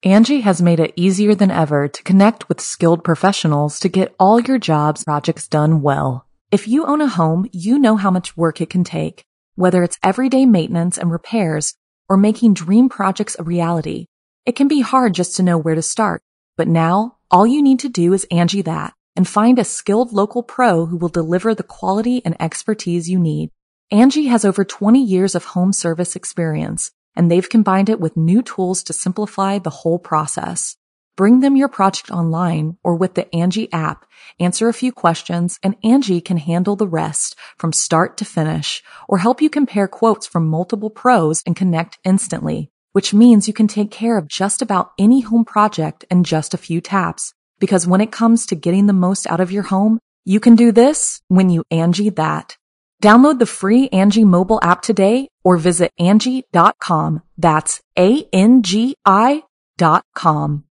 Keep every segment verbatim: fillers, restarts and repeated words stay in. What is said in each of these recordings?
Angie has made it easier than ever to connect with skilled professionals to get all your jobs projects done well. If you own a home, you know how much work it can take, whether it's everyday maintenance and repairs or making dream projects a reality. It can be hard just to know where to start, but now all you need to do is Angie that and find a skilled local pro who will deliver the quality and expertise you need. Angie has over twenty years of home service experience, and they've combined it with new tools to simplify the whole process. Bring them your project online or with the Angie app, answer a few questions, and Angie can handle the rest from start to finish or help you compare quotes from multiple pros and connect instantly, which means you can take care of just about any home project in just a few taps. Because when it comes to getting the most out of your home, you can do this when you Angie that. Download the free Angie mobile app today or visit Angie dot com. That's A N G I dot com.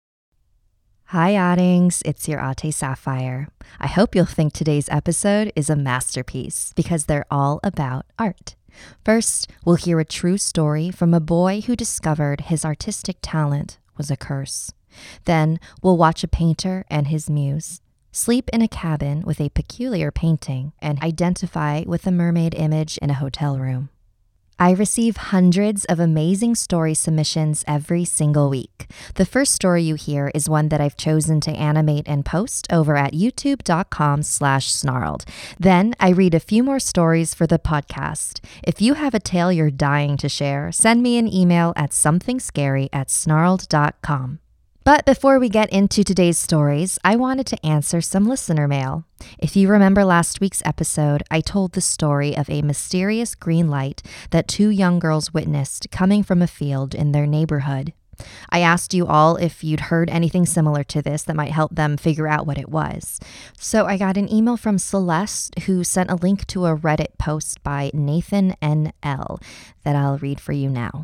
Hi, Oddings. It's your Ate Sapphire. I hope you'll think today's episode is a masterpiece because they're all about art. First, we'll hear a true story from a boy who discovered his artistic talent was a curse. Then we'll watch a painter and his muse, sleep in a cabin with a peculiar painting, and identify with a mermaid image in a hotel room. I receive hundreds of amazing story submissions every single week. The first story you hear is one that I've chosen to animate and post over at youtube.com slash snarled. Then I read a few more stories for the podcast. If you have a tale you're dying to share, send me an email at somethingscary at snarled dot com. But before we get into today's stories, I wanted to answer some listener mail. If you remember last week's episode, I told the story of a mysterious green light that two young girls witnessed coming from a field in their neighborhood. I asked you all if you'd heard anything similar to this that might help them figure out what it was. So I got an email from Celeste who sent a link to a Reddit post by Nathan N L that I'll read for you now.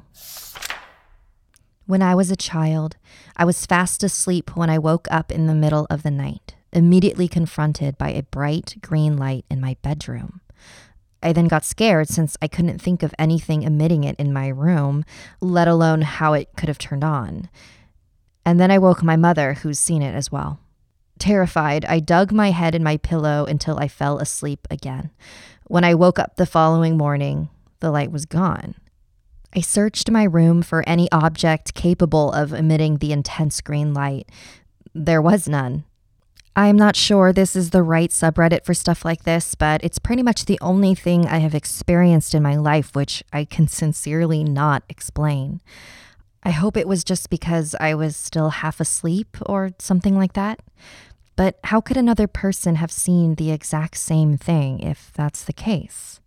When I was a child, I was fast asleep when I woke up in the middle of the night, immediately confronted by a bright green light in my bedroom. I then got scared since I couldn't think of anything emitting it in my room, let alone how it could have turned on. And then I woke my mother, who's seen it as well. Terrified, I dug my head in my pillow until I fell asleep again. When I woke up the following morning, the light was gone. I searched my room for any object capable of emitting the intense green light. There was none. I'm not sure this is the right subreddit for stuff like this, but it's pretty much the only thing I have experienced in my life which I can sincerely not explain. I hope it was just because I was still half asleep or something like that. But how could another person have seen the exact same thing if that's the case?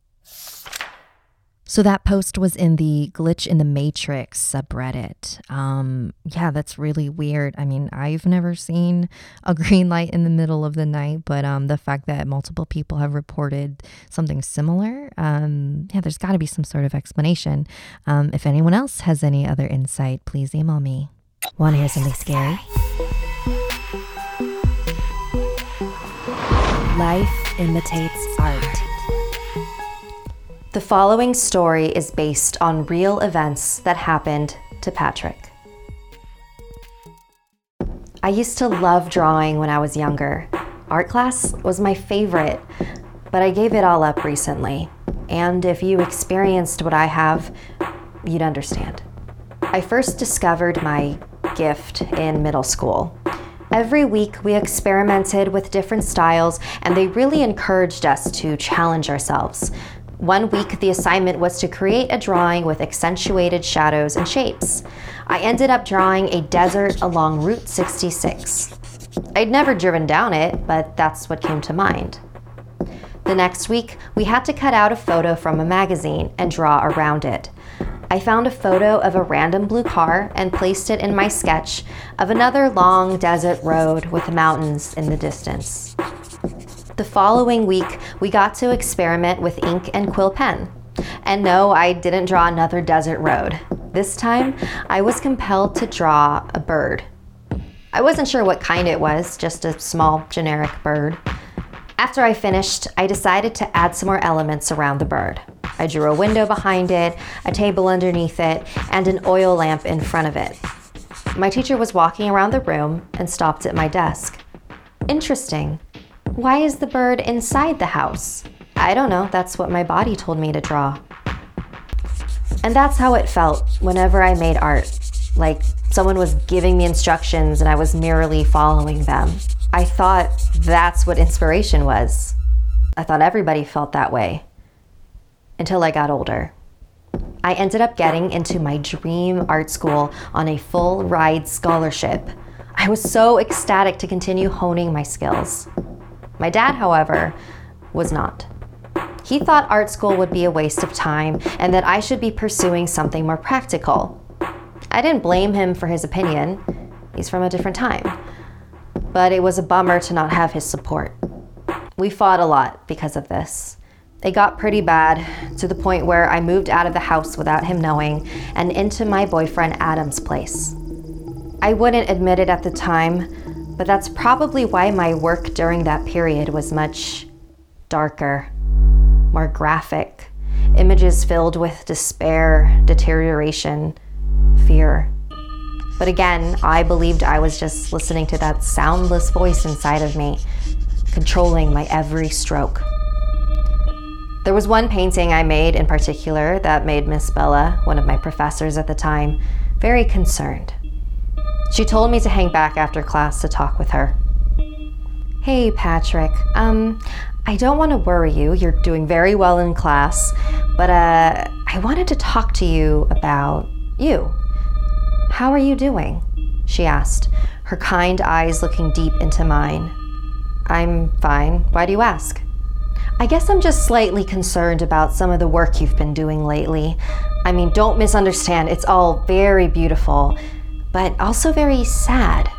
So that post was in the Glitch in the Matrix subreddit. Um, yeah, that's really weird. I mean, I've never seen a green light in the middle of the night, but um, the fact that multiple people have reported something similar, um, yeah, there's got to be some sort of explanation. Um, if anyone else has any other insight, please email me. Want to hear something scary? Life imitates art. The following story is based on real events that happened to Patrick. I used to love drawing when I was younger. Art class was my favorite, but I gave it all up recently. And if you experienced what I have, you'd understand. I first discovered my gift in middle school. Every week we experimented with different styles, and they really encouraged us to challenge ourselves. One week, the assignment was to create a drawing with accentuated shadows and shapes. I ended up drawing a desert along Route sixty-six. I'd never driven down it, but that's what came to mind. The next week, we had to cut out a photo from a magazine and draw around it. I found a photo of a random blue car and placed it in my sketch of another long desert road with mountains in the distance. The following week, we got to experiment with ink and quill pen. And no, I didn't draw another desert road. This time, I was compelled to draw a bird. I wasn't sure what kind it was, just a small, generic bird. After I finished, I decided to add some more elements around the bird. I drew a window behind it, a table underneath it, and an oil lamp in front of it. My teacher was walking around the room and stopped at my desk. Interesting. Why is the bird inside the house? I don't know, that's what my body told me to draw. And that's how it felt whenever I made art. Like someone was giving me instructions and I was merely following them. I thought that's what inspiration was. I thought everybody felt that way. Until I got older. I ended up getting into my dream art school on a full ride scholarship. I was so ecstatic to continue honing my skills. My dad, however, was not. He thought art school would be a waste of time and that I should be pursuing something more practical. I didn't blame him for his opinion. He's from a different time. But it was a bummer to not have his support. We fought a lot because of this. It got pretty bad, to the point where I moved out of the house without him knowing and into my boyfriend Adam's place. I wouldn't admit it at the time, but that's probably why my work during that period was much darker, more graphic, images filled with despair, deterioration, fear. But again, I believed I was just listening to that soundless voice inside of me, controlling my every stroke. There was one painting I made in particular that made Miss Bella, one of my professors at the time, very concerned. She told me to hang back after class to talk with her. Hey, Patrick, um, I don't want to worry you. You're doing very well in class, but uh, I wanted to talk to you about you. How are you doing? She asked, her kind eyes looking deep into mine. I'm fine. Why do you ask? I guess I'm just slightly concerned about some of the work you've been doing lately. I mean, don't misunderstand, it's all very beautiful, but also very sad.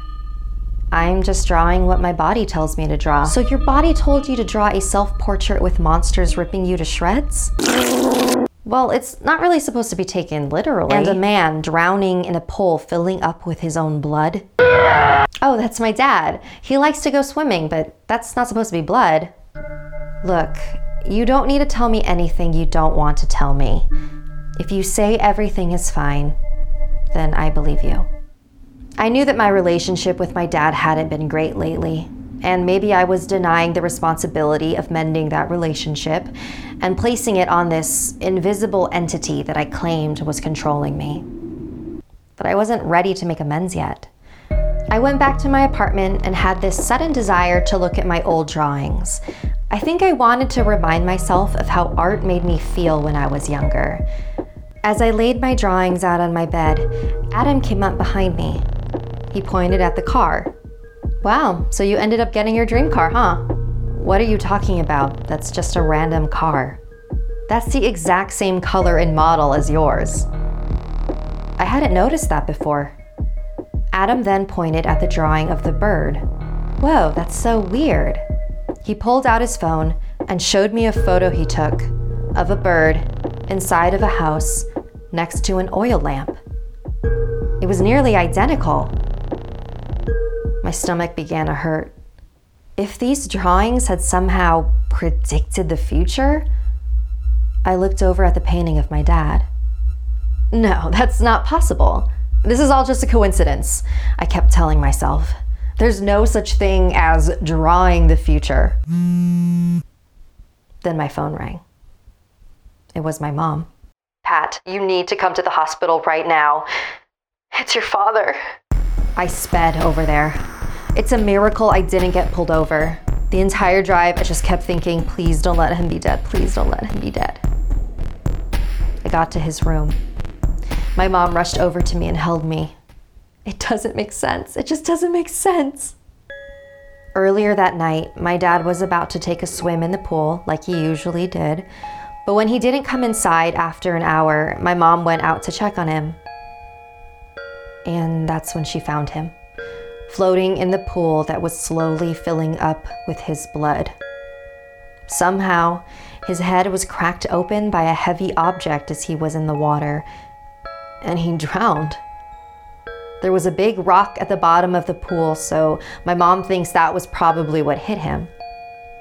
I'm just drawing what my body tells me to draw. So your body told you to draw a self-portrait with monsters ripping you to shreds? Well, it's not really supposed to be taken literally. And a man drowning in a pool filling up with his own blood. Oh, that's my dad. He likes to go swimming, but that's not supposed to be blood. Look, you don't need to tell me anything you don't want to tell me. If you say everything is fine, then I believe you. I knew that my relationship with my dad hadn't been great lately, and maybe I was denying the responsibility of mending that relationship and placing it on this invisible entity that I claimed was controlling me. But I wasn't ready to make amends yet. I went back to my apartment and had this sudden desire to look at my old drawings. I think I wanted to remind myself of how art made me feel when I was younger. As I laid my drawings out on my bed, Adam came up behind me. He pointed at the car. Wow, so you ended up getting your dream car, huh? What are you talking about? That's just a random car. That's the exact same color and model as yours. I hadn't noticed that before. Adam then pointed at the drawing of the bird. Whoa, that's so weird. He pulled out his phone and showed me a photo he took of a bird inside of a house next to an oil lamp. It was nearly identical. My stomach began to hurt. If these drawings had somehow predicted the future, I looked over at the painting of my dad. No, that's not possible. This is all just a coincidence, I kept telling myself. There's no such thing as drawing the future. Then my phone rang. It was my mom. Pat, you need to come to the hospital right now. It's your father. I sped over there. It's a miracle I didn't get pulled over. The entire drive, I just kept thinking, please don't let him be dead. Please don't let him be dead. I got to his room. My mom rushed over to me and held me. It doesn't make sense. It just doesn't make sense. Earlier that night, my dad was about to take a swim in the pool, like he usually did. But when he didn't come inside after an hour, my mom went out to check on him. And that's when she found him, floating in the pool that was slowly filling up with his blood. Somehow, his head was cracked open by a heavy object as he was in the water, and he drowned. There was a big rock at the bottom of the pool, so my mom thinks that was probably what hit him.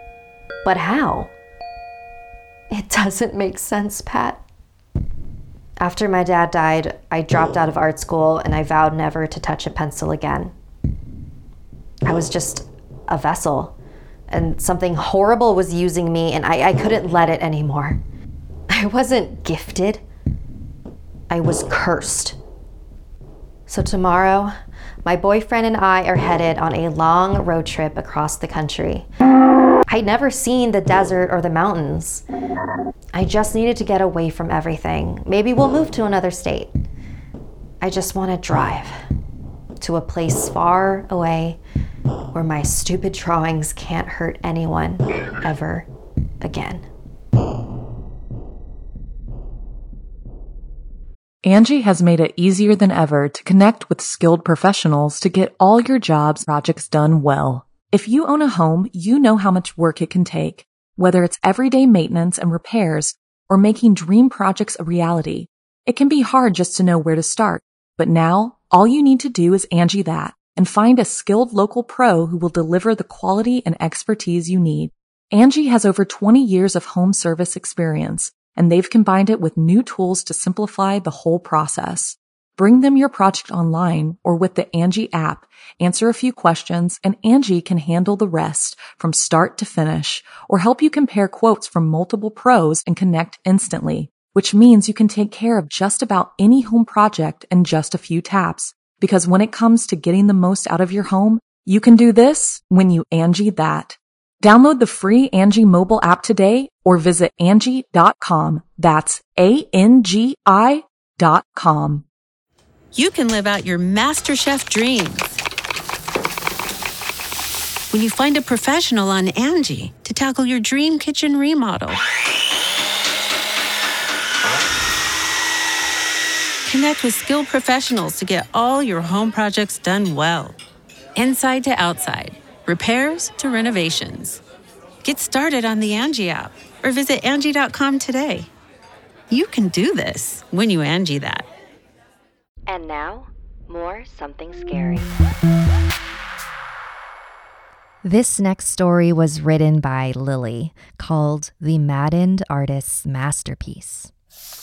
But how? It doesn't make sense, Pat. After my dad died, I dropped out of art school and I vowed never to touch a pencil again. I was just a vessel, and something horrible was using me, and I, I couldn't let it anymore. I wasn't gifted. I was cursed. So tomorrow, my boyfriend and I are headed on a long road trip across the country. I'd never seen the desert or the mountains. I just needed to get away from everything. Maybe we'll move to another state. I just want to drive to a place far away where my stupid drawings can't hurt anyone ever again. Angie has made it easier than ever to connect with skilled professionals to get all your jobs projects done well. If you own a home, you know how much work it can take, whether it's everyday maintenance and repairs or making dream projects a reality. It can be hard just to know where to start, but now all you need to do is Angie that and find a skilled local pro who will deliver the quality and expertise you need. Angie has over twenty years of home service experience, and they've combined it with new tools to simplify the whole process. Bring them your project online or with the Angie app, answer a few questions, and Angie can handle the rest from start to finish, or help you compare quotes from multiple pros and connect instantly, which means you can take care of just about any home project in just a few taps. Because when it comes to getting the most out of your home, you can do this when you Angie that. Download the free Angie mobile app today or visit Angie dot com. That's A N G I dot com. You can live out your MasterChef dreams when you find a professional on Angie to tackle your dream kitchen remodel. Connect with skilled professionals to get all your home projects done well. Inside to outside, repairs to renovations. Get started on the Angie app or visit Angie dot com today. You can do this when you Angie that. And now, more Something Scary. This next story was written by Lily, called The Maddened Artist's Masterpiece.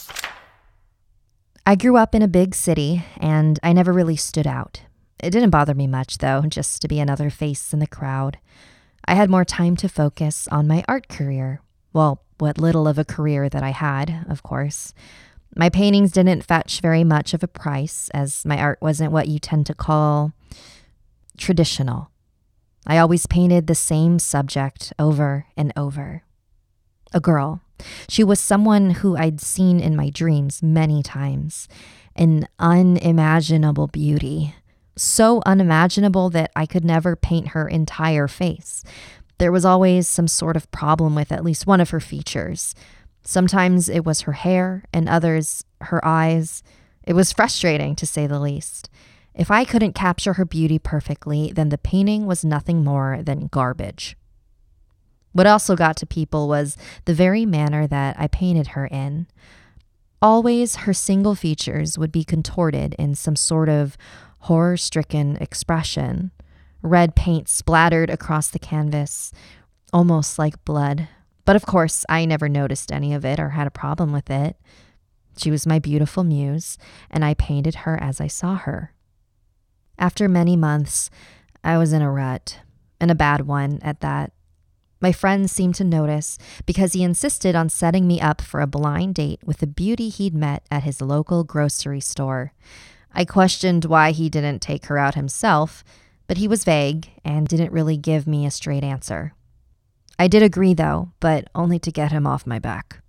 I grew up in a big city, and I never really stood out. It didn't bother me much, though, just to be another face in the crowd. I had more time to focus on my art career. Well, what little of a career that I had, of course. My paintings didn't fetch very much of a price, as my art wasn't what you tend to call traditional. I always painted the same subject over and over. A girl. She was someone who I'd seen in my dreams many times. An unimaginable beauty. So unimaginable that I could never paint her entire face. There was always some sort of problem with at least one of her features. Sometimes it was her hair, and others, her eyes. It was frustrating, to say the least. If I couldn't capture her beauty perfectly, then the painting was nothing more than garbage. What also got to people was the very manner that I painted her in. Always her single features would be contorted in some sort of horror-stricken expression. Red paint splattered across the canvas, almost like blood. But of course, I never noticed any of it or had a problem with it. She was my beautiful muse, and I painted her as I saw her. After many months, I was in a rut, and a bad one at that. My friend seemed to notice because he insisted on setting me up for a blind date with a beauty he'd met at his local grocery store. I questioned why he didn't take her out himself, but he was vague and didn't really give me a straight answer. I did agree, though, but only to get him off my back.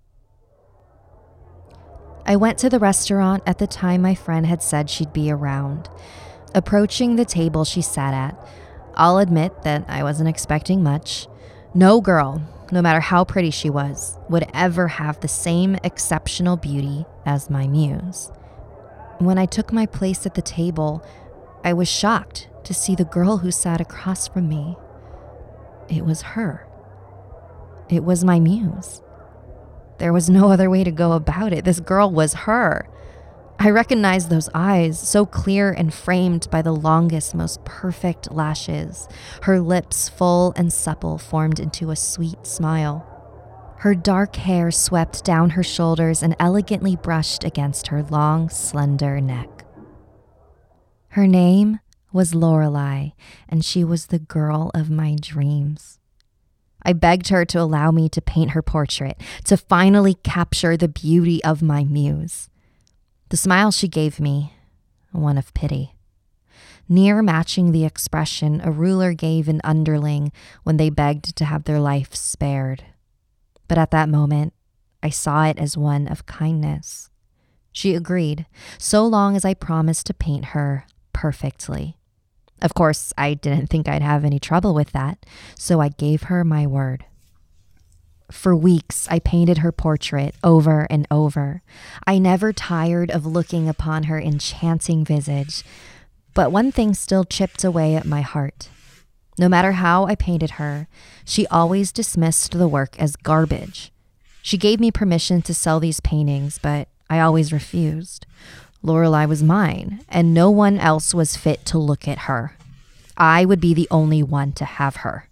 I went to the restaurant at the time my friend had said she'd be around. Approaching the table she sat at, I'll admit that I wasn't expecting much. No girl, no matter how pretty she was, would ever have the same exceptional beauty as my muse. When I took my place at the table, I was shocked to see the girl who sat across from me. It was her. It was my muse. There was no other way to go about it. This girl was her. I recognized those eyes, so clear and framed by the longest, most perfect lashes. Her lips, full and supple, formed into a sweet smile. Her dark hair swept down her shoulders and elegantly brushed against her long, slender neck. Her name was Lorelei, and she was the girl of my dreams. I begged her to allow me to paint her portrait, to finally capture the beauty of my muse. The smile she gave me, one of pity. Near matching the expression a ruler gave an underling when they begged to have their life spared. But at that moment, I saw it as one of kindness. She agreed, so long as I promised to paint her perfectly. Of course, I didn't think I'd have any trouble with that, so I gave her my word. For weeks, I painted her portrait over and over. I never tired of looking upon her enchanting visage, but one thing still chipped away at my heart. No matter how I painted her, she always dismissed the work as garbage. She gave me permission to sell these paintings, but I always refused. Lorelei was mine, and no one else was fit to look at her. I would be the only one to have her.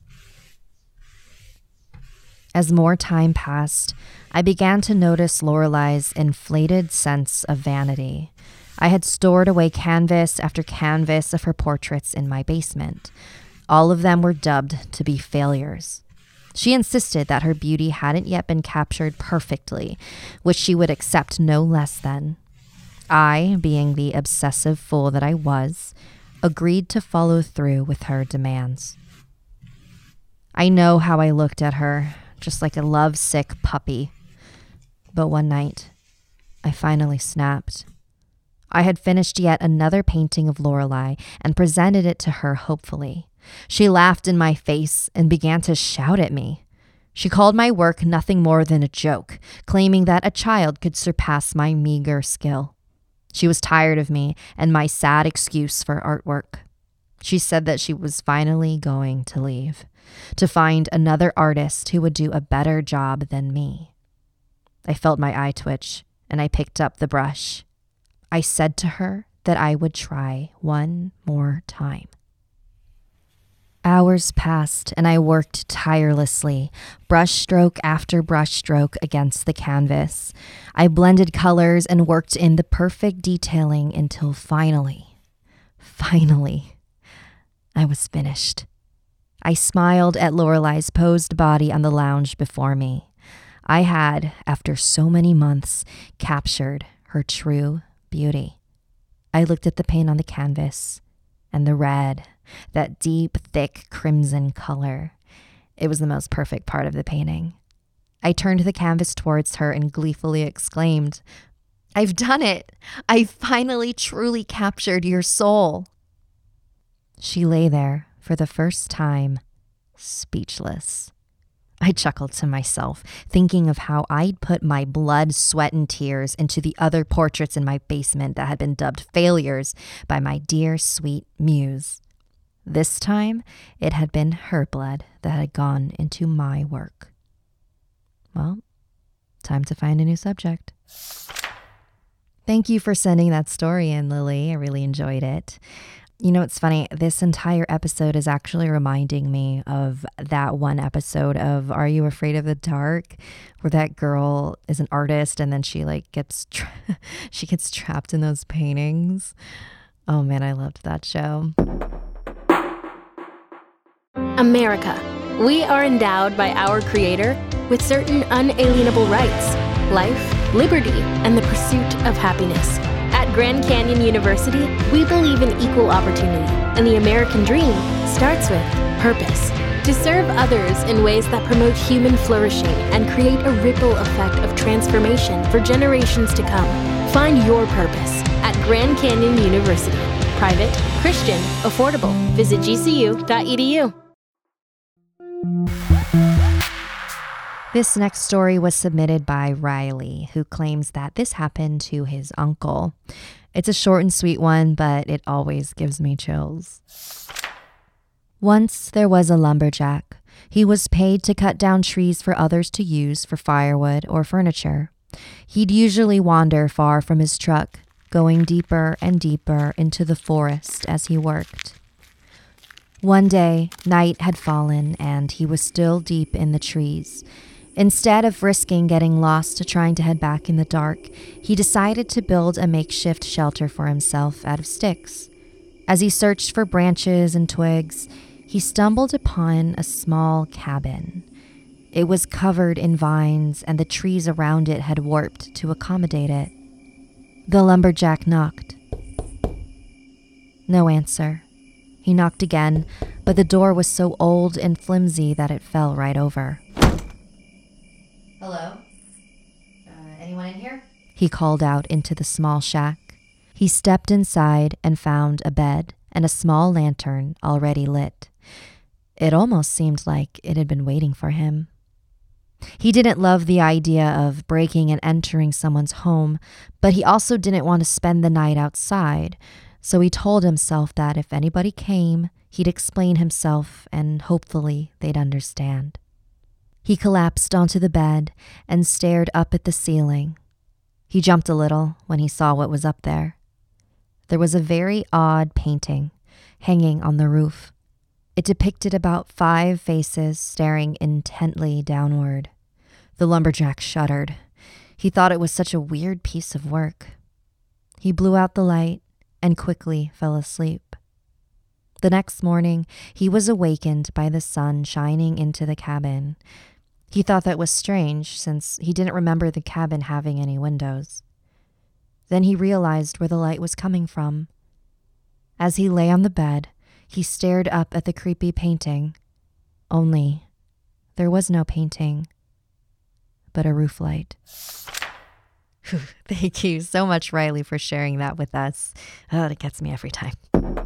As more time passed, I began to notice Lorelei's inflated sense of vanity. I had stored away canvas after canvas of her portraits in my basement. All of them were dubbed to be failures. She insisted that her beauty hadn't yet been captured perfectly, which she would accept no less than. I, being the obsessive fool that I was, agreed to follow through with her demands. I know how I looked at her, just like a lovesick puppy. But one night, I finally snapped. I had finished yet another painting of Lorelei and presented it to her hopefully. She laughed in my face and began to shout at me. She called my work nothing more than a joke, claiming that a child could surpass my meager skill. She was tired of me and my sad excuse for artwork. She said that she was finally going to leave, to find another artist who would do a better job than me. I felt my eye twitch, and I picked up the brush. I said to her that I would try one more time. Hours passed, and I worked tirelessly, brushstroke after brushstroke against the canvas. I blended colors and worked in the perfect detailing until finally, finally, I was finished. I smiled at Lorelei's posed body on the lounge before me. I had, after so many months, captured her true beauty. I looked at the paint on the canvas, and the red, that deep, thick crimson color. It was the most perfect part of the painting. I turned the canvas towards her and gleefully exclaimed, "I've done it! I finally truly captured your soul!" She lay there for the first time, speechless. I chuckled to myself, thinking of how I'd put my blood, sweat, and tears into the other portraits in my basement that had been dubbed failures by my dear, sweet muse. This time, it had been her blood that had gone into my work. Well, time to find a new subject. Thank you for sending that story in, Lily. I really enjoyed it. You know, it's funny. This entire episode is actually reminding me of that one episode of Are You Afraid of the Dark, where that girl is an artist and then she like gets tra- she gets trapped in those paintings. Oh man, I loved that show. America. We are endowed by our Creator with certain unalienable rights: life, liberty, and the pursuit of happiness. At Grand Canyon University, we believe in equal opportunity, and the American dream starts with purpose. To serve others in ways that promote human flourishing and create a ripple effect of transformation for generations to come. Find your purpose at Grand Canyon University. Private, Christian, affordable. Visit G C U dot E D U. This next story was submitted by Riley, who claims that this happened to his uncle. It's a short and sweet one, but it always gives me chills. Once there was a lumberjack. He was paid to cut down trees for others to use for firewood or furniture. He'd usually wander far from his truck, going deeper and deeper into the forest as he worked. One day, night had fallen and he was still deep in the trees. Instead of risking getting lost trying to head back in the dark, he decided to build a makeshift shelter for himself out of sticks. As he searched for branches and twigs, he stumbled upon a small cabin. It was covered in vines, and the trees around it had warped to accommodate it. The lumberjack knocked. No answer. He knocked again, but the door was so old and flimsy that it fell right over. Hello? Uh, anyone in here? He called out into the small shack. He stepped inside and found a bed and a small lantern already lit. It almost seemed like it had been waiting for him. He didn't love the idea of breaking and entering someone's home, but he also didn't want to spend the night outside, so he told himself that if anybody came, he'd explain himself and hopefully they'd understand. He collapsed onto the bed and stared up at the ceiling. He jumped a little when he saw what was up there. There was a very odd painting hanging on the roof. It depicted about five faces staring intently downward. The lumberjack shuddered. He thought it was such a weird piece of work. He blew out the light and quickly fell asleep. The next morning, he was awakened by the sun shining into the cabin. He thought that was strange, since he didn't remember the cabin having any windows. Then he realized where the light was coming from. As he lay on the bed, he stared up at the creepy painting. Only, there was no painting, but a roof light. Thank you so much, Riley, for sharing that with us. Oh, it gets me every time.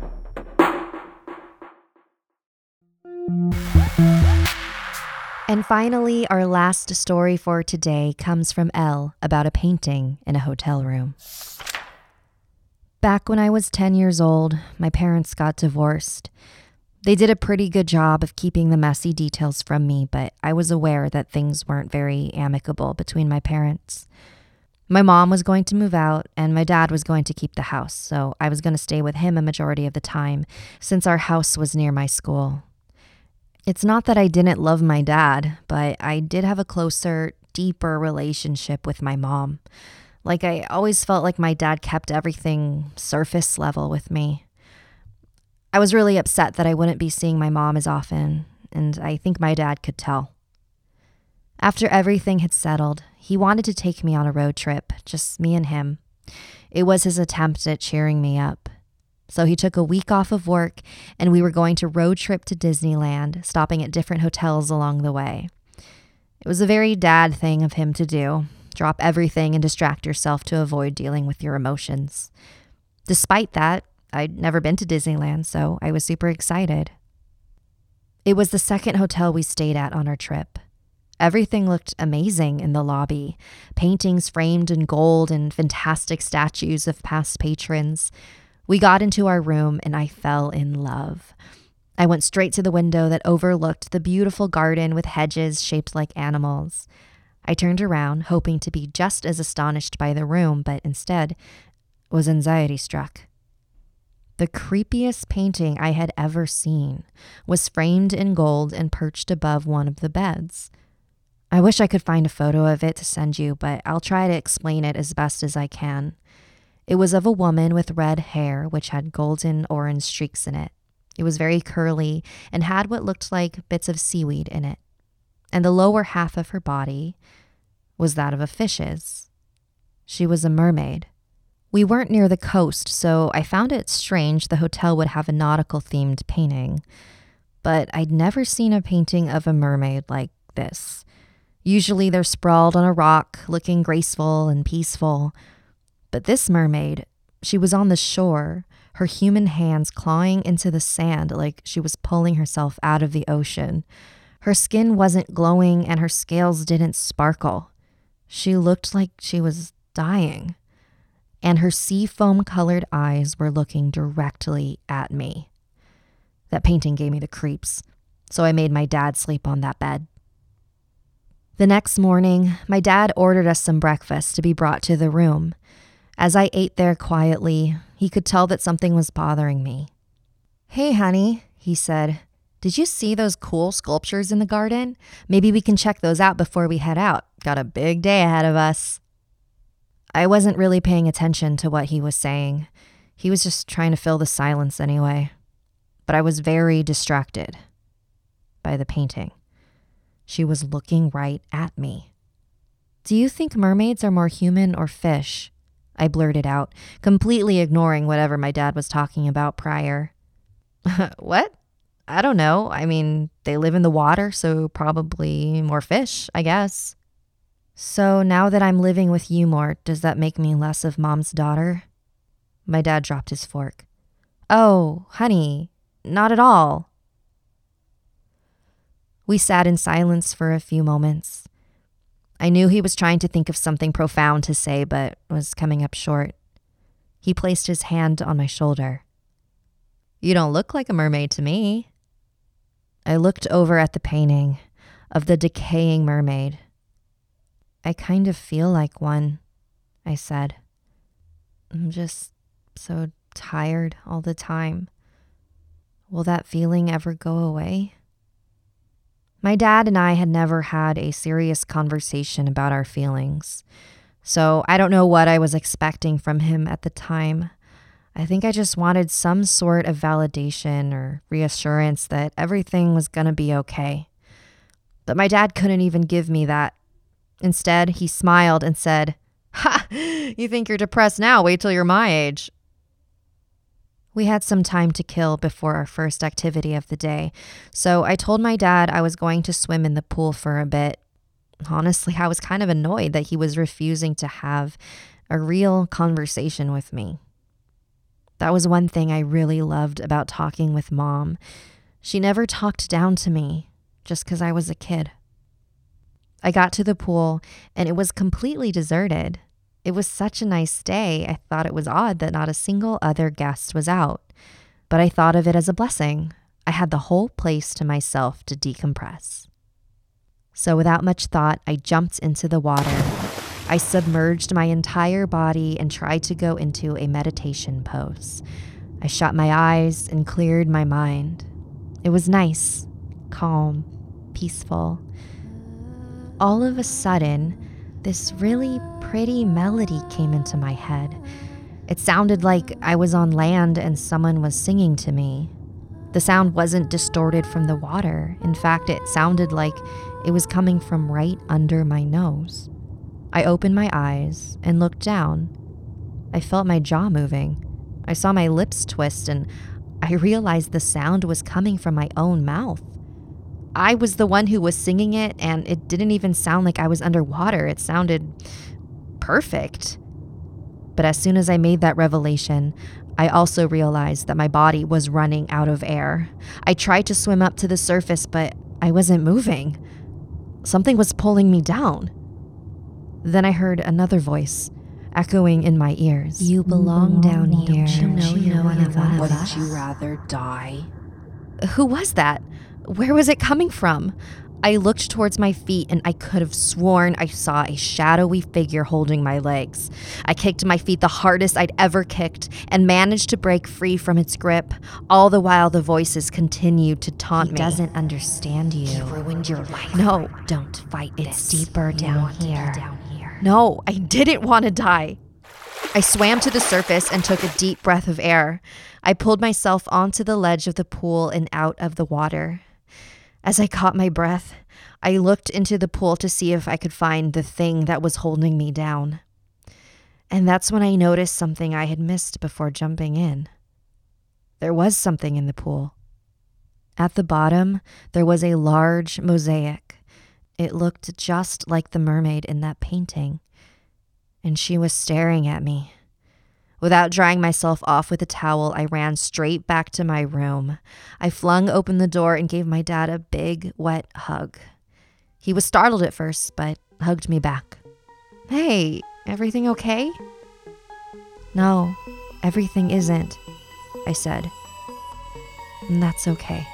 And finally, our last story for today comes from Elle about a painting in a hotel room. Back when I was ten years old, my parents got divorced. They did a pretty good job of keeping the messy details from me, but I was aware that things weren't very amicable between my parents. My mom was going to move out, and my dad was going to keep the house, so I was going to stay with him a majority of the time, since our house was near my school. It's not that I didn't love my dad, but I did have a closer, deeper relationship with my mom. Like, I always felt like my dad kept everything surface level with me. I was really upset that I wouldn't be seeing my mom as often, and I think my dad could tell. After everything had settled, he wanted to take me on a road trip, just me and him. It was his attempt at cheering me up. So he took a week off of work, and we were going to road trip to Disneyland, stopping at different hotels along the way. It was a very dad thing of him to do. Drop everything and distract yourself to avoid dealing with your emotions. Despite that, I'd never been to Disneyland, so I was super excited. It was the second hotel we stayed at on our trip. Everything looked amazing in the lobby. Paintings framed in gold and fantastic statues of past patrons. We got into our room and I fell in love. I went straight to the window that overlooked the beautiful garden with hedges shaped like animals. I turned around, hoping to be just as astonished by the room, but instead was anxiety struck. The creepiest painting I had ever seen was framed in gold and perched above one of the beds. I wish I could find a photo of it to send you, but I'll try to explain it as best as I can. It was of a woman with red hair, which had golden orange streaks in it. It was very curly and had what looked like bits of seaweed in it. And the lower half of her body was that of a fish's. She was a mermaid. We weren't near the coast, so I found it strange the hotel would have a nautical-themed painting. But I'd never seen a painting of a mermaid like this. Usually they're sprawled on a rock, looking graceful and peaceful. But this mermaid, she was on the shore, her human hands clawing into the sand like she was pulling herself out of the ocean. Her skin wasn't glowing and her scales didn't sparkle. She looked like she was dying. And her sea foam-colored eyes were looking directly at me. That painting gave me the creeps, so I made my dad sleep on that bed. The next morning, my dad ordered us some breakfast to be brought to the room. As I ate there quietly, he could tell that something was bothering me. "Hey, honey," he said, Did you see those cool sculptures in the garden? Maybe we can check those out before we head out. Got a big day ahead of us. I wasn't really paying attention to what he was saying. He was just trying to fill the silence anyway. But I was very distracted by the painting. She was looking right at me. Do you think mermaids are more human or fish? I blurted out, completely ignoring whatever my dad was talking about prior. What? I don't know. I mean, they live in the water, so probably more fish, I guess. So now that I'm living with you more, does that make me less of Mom's daughter? My dad dropped his fork. Oh, honey, not at all. We sat in silence for a few moments. I knew he was trying to think of something profound to say, but was coming up short. He placed his hand on my shoulder. You don't look like a mermaid to me. I looked over at the painting of the decaying mermaid. I kind of feel like one, I said. I'm just so tired all the time. Will that feeling ever go away? My dad and I had never had a serious conversation about our feelings, so I don't know what I was expecting from him at the time. I think I just wanted some sort of validation or reassurance that everything was going to be okay. But my dad couldn't even give me that. Instead, he smiled and said, "Ha! You think you're depressed now? Wait till you're my age." We had some time to kill before our first activity of the day, so I told my dad I was going to swim in the pool for a bit. Honestly, I was kind of annoyed that he was refusing to have a real conversation with me. That was one thing I really loved about talking with Mom. She never talked down to me just because I was a kid. I got to the pool and it was completely deserted. It was such a nice day, I thought it was odd that not a single other guest was out. But I thought of it as a blessing. I had the whole place to myself to decompress. So without much thought, I jumped into the water. I submerged my entire body and tried to go into a meditation pose. I shut my eyes and cleared my mind. It was nice, calm, peaceful. All of a sudden, this really pretty melody came into my head. It sounded like I was on land and someone was singing to me. The sound wasn't distorted from the water. In fact, it sounded like it was coming from right under my nose. I opened my eyes and looked down. I felt my jaw moving. I saw my lips twist and I realized the sound was coming from my own mouth. I was the one who was singing it, and it didn't even sound like I was underwater. It sounded perfect. But as soon as I made that revelation, I also realized that my body was running out of air. I tried to swim up to the surface, but I wasn't moving. Something was pulling me down. Then I heard another voice echoing in my ears. You belong, you belong down here. Don't you know you're one of us? Wouldn't you rather die? Who was that? Where was it coming from? I looked towards my feet and I could have sworn I saw a shadowy figure holding my legs. I kicked my feet the hardest I'd ever kicked and managed to break free from its grip, all the while the voices continued to taunt he me. He doesn't understand you. He ruined your life. No. Don't fight It's this. deeper down here. down here. No, I didn't want to die. I swam to the surface and took a deep breath of air. I pulled myself onto the ledge of the pool and out of the water. As I caught my breath, I looked into the pool to see if I could find the thing that was holding me down. And that's when I noticed something I had missed before jumping in. There was something in the pool. At the bottom, there was a large mosaic. It looked just like the mermaid in that painting. And she was staring at me. Without drying myself off with a towel, I ran straight back to my room. I flung open the door and gave my dad a big, wet hug. He was startled at first, but hugged me back. Hey, everything okay? No, everything isn't, I said. And that's okay.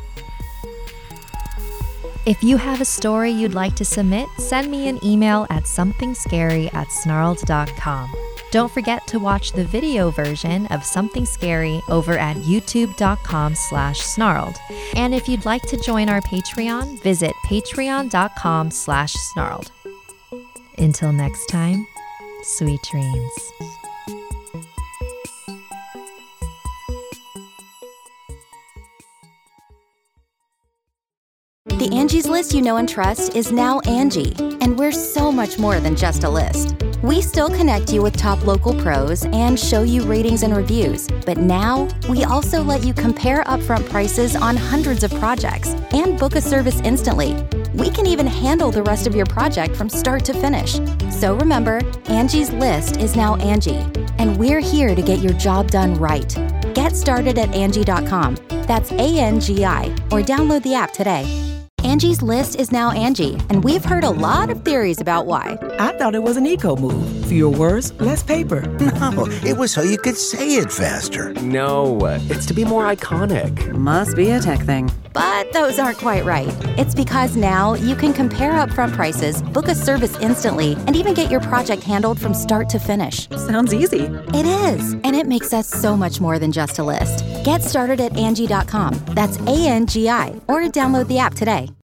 If you have a story you'd like to submit, send me an email at somethingscary at snarled dot com. Don't forget to watch the video version of Something Scary over at youtube.com slash snarled. And if you'd like to join our Patreon, visit patreon.com slash snarled. Until next time, sweet dreams. The Angie's List you know and trust is now Angie, and we're so much more than just a list. We still connect you with top local pros and show you ratings and reviews, but now we also let you compare upfront prices on hundreds of projects and book a service instantly. We can even handle the rest of your project from start to finish. So remember, Angie's List is now Angie, and we're here to get your job done right. Get started at Angie dot com. That's A N G I, or download the app today. Angie's List is now Angie, and we've heard a lot of theories about why. I thought it was an eco move. Fewer words, less paper. No, it was so you could say it faster. No, it's to be more iconic. Must be a tech thing. But those aren't quite right. It's because now you can compare upfront prices, book a service instantly, and even get your project handled from start to finish. Sounds easy. It is, and it makes us so much more than just a list. Get started at Angie dot com. That's A N G I, or download the app today.